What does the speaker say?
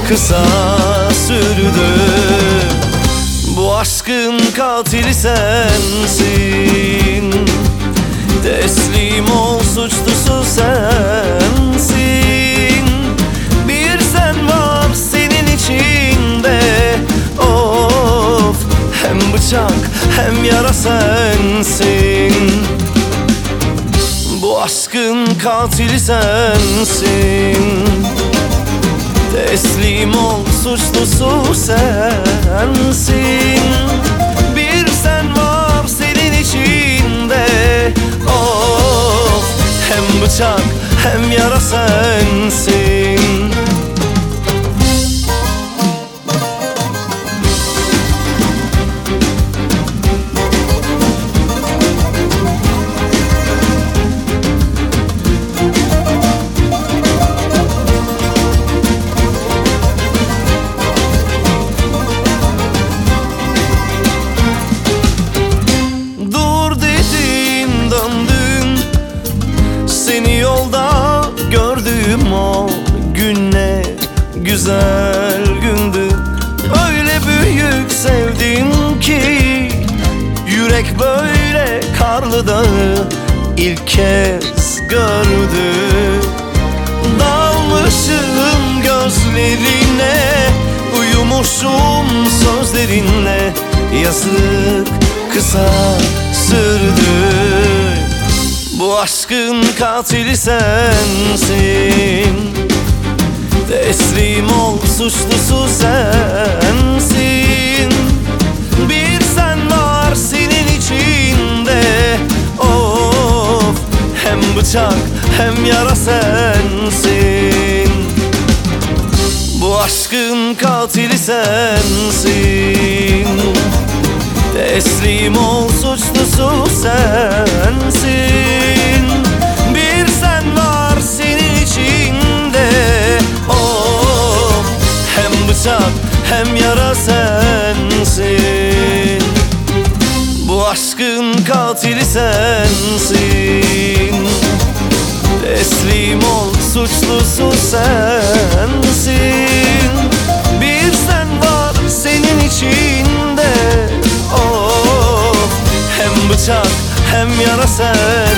kısa sürdü. Bu aşkın katili sensin. Teslim ol, suçlusu sensin. Bir sen var senin içinde. Of, hem bıçak hem yara sensin. Bu aşkın katili sensin. Teslim ol, suçlusu sensin. Bir sen var senin içinde. Of, hem bıçak hem yara sensin. Seni yolda gördüğüm o gün ne güzel gündü. Öyle büyük sevdim ki yürek böyle karlı dağı ilk kez gördü. Dalmışım gözlerine, uyumuşum sözlerinle. Yazık kısa sürdü. Bu aşkın katili sensin. Teslim ol, suçlusu sensin. Bir sen var senin içinde. Of, hem bıçak hem yara sensin. Bu aşkın katili sensin. Teslim ol, suçlusu sensin. Bir sen var senin içinde. Oh, hem bıçak hem yara sensin. Bu aşkın katili sensin. Teslim ol, suçlusu sensin. Bir sen var senin içinde. Hem bıçak hem yara sen.